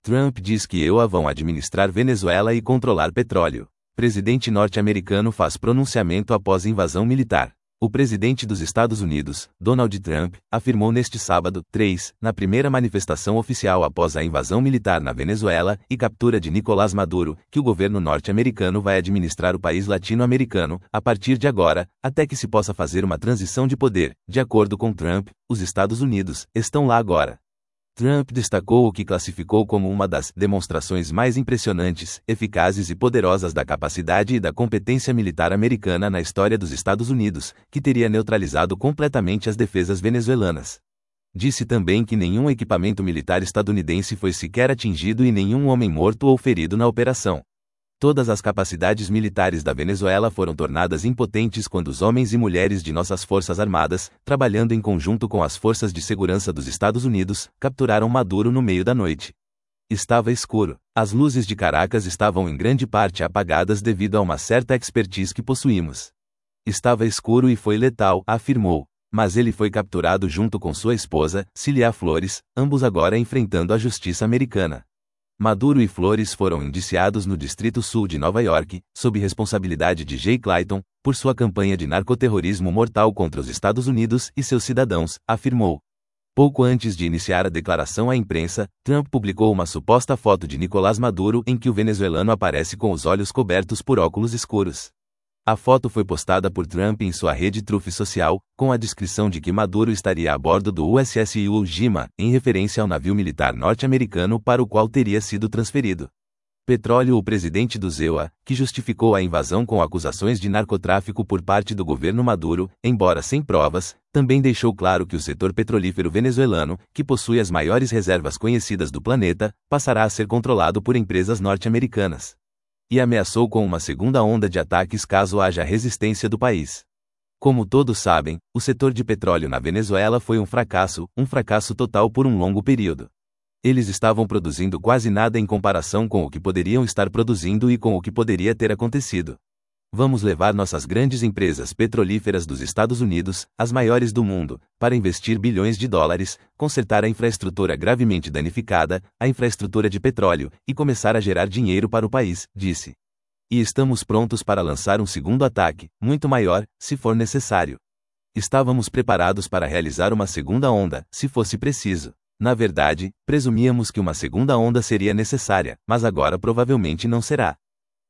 Trump diz que EUA vão administrar Venezuela e controlar petróleo. Presidente norte-americano faz pronunciamento após invasão militar. O presidente dos Estados Unidos, Donald Trump, afirmou neste sábado, 3, na primeira manifestação oficial após a invasão militar na Venezuela e captura de Nicolás Maduro, que o governo norte-americano vai administrar o país latino-americano, a partir de agora, até que se possa fazer uma transição de poder. De acordo com Trump, os Estados Unidos estão lá agora. Trump destacou o que classificou como uma das demonstrações mais impressionantes, eficazes e poderosas da capacidade e da competência militar americana na história dos Estados Unidos, que teria neutralizado completamente as defesas venezuelanas. Disse também que nenhum equipamento militar estadunidense foi sequer atingido e nenhum homem morto ou ferido na operação. Todas as capacidades militares da Venezuela foram tornadas impotentes quando os homens e mulheres de nossas forças armadas, trabalhando em conjunto com as forças de segurança dos Estados Unidos, capturaram Maduro no meio da noite. Estava escuro. As luzes de Caracas estavam em grande parte apagadas devido a uma certa expertise que possuímos. Estava escuro e foi letal, afirmou. Mas ele foi capturado junto com sua esposa, Cilia Flores, ambos agora enfrentando a justiça americana. Maduro e Flores foram indiciados no Distrito Sul de Nova York, sob responsabilidade de Jay Clayton, por sua campanha de narcoterrorismo mortal contra os Estados Unidos e seus cidadãos, afirmou. Pouco antes de iniciar a declaração à imprensa, Trump publicou uma suposta foto de Nicolás Maduro em que o venezuelano aparece com os olhos cobertos por óculos escuros. A foto foi postada por Trump em sua rede Truth social, com a descrição de que Maduro estaria a bordo do USS Iwo Jima, em referência ao navio militar norte-americano para o qual teria sido transferido petróleo. O presidente do EUA, que justificou a invasão com acusações de narcotráfico por parte do governo Maduro, embora sem provas, também deixou claro que o setor petrolífero venezuelano, que possui as maiores reservas conhecidas do planeta, passará a ser controlado por empresas norte-americanas. E ameaçou com uma segunda onda de ataques caso haja resistência do país. Como todos sabem, o setor de petróleo na Venezuela foi um fracasso total por um longo período. Eles estavam produzindo quase nada em comparação com o que poderiam estar produzindo e com o que poderia ter acontecido. Vamos levar nossas grandes empresas petrolíferas dos Estados Unidos, as maiores do mundo, para investir bilhões de dólares, consertar a infraestrutura gravemente danificada, a infraestrutura de petróleo, e começar a gerar dinheiro para o país, disse. E estamos prontos para lançar um segundo ataque, muito maior, se for necessário. Estávamos preparados para realizar uma segunda onda, se fosse preciso. Na verdade, presumíamos que uma segunda onda seria necessária, mas agora provavelmente não será.